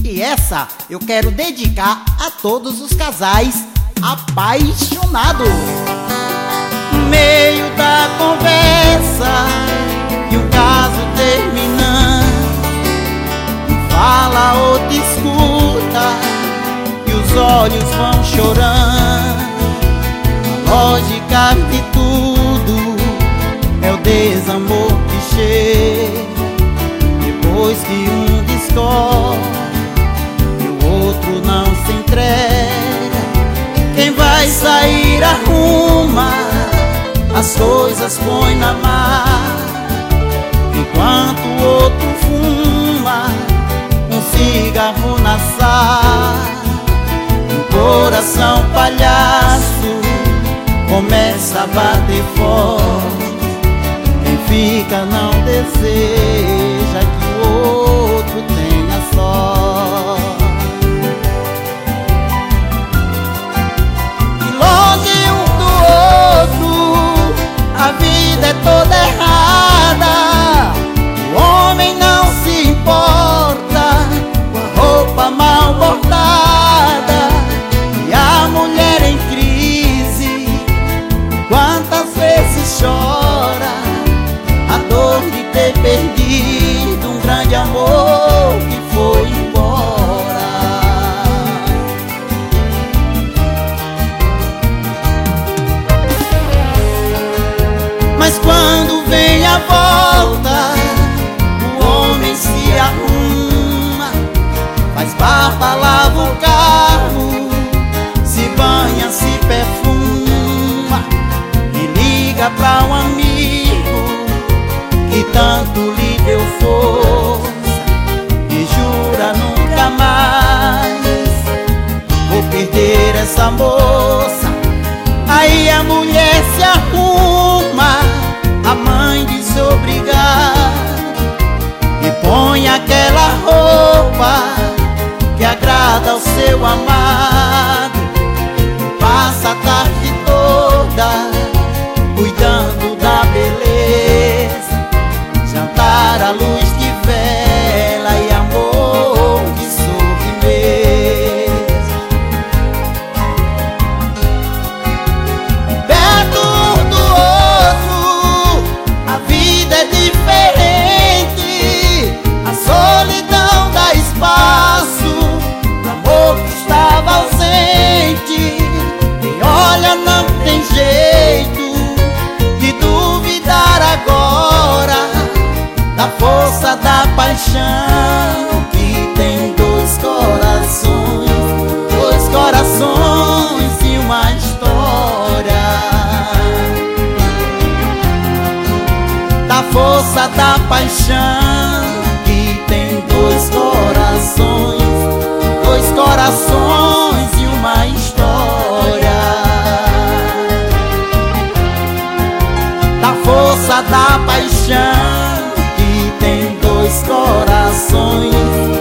E essa eu quero dedicar a todos os casais apaixonados. No meio da conversa e o caso terminando, fala ou te escuta e os olhos vão chorando. A lógica de tudo é o desamor que chega depois que um discorre e o outro não se entrega. Quem vai sair arruma, as coisas põe na mar, enquanto o outro fuma um cigarro na sala. O coração palhaço começa a bater forte. Quem fica não deseja que o outro tenha sorte. E longe um do outro, a vida é toda errada. O homem não se importa com a roupa mal bordada, e a mulher em crise quantas vezes chora a dor de ter perdido um grande amor que foi embora. Mas quando vem a volta, o homem se arruma, faz barba, lava o carro, se banha, se perfuma e liga pra um amigo que tanto lhe deu força e jura nunca mais vou perder essa moça. Aí a mulher se arruma, a mãe desobrigada, e põe aquela roupa que agrada ao seu amado. Passa a tarde toda cuidando da beleza, jantar à luz de vela e amor de sobremesa. Perto um do outro, a vida é diferente. A solidão dá espaço pro amor que estava ausente. Quem olha não tem jeito de duvidar agora da força da paixão que tem dois corações e uma história. Da força da paixão que tem dois corações e uma história. Da força da paixão que tem dois corações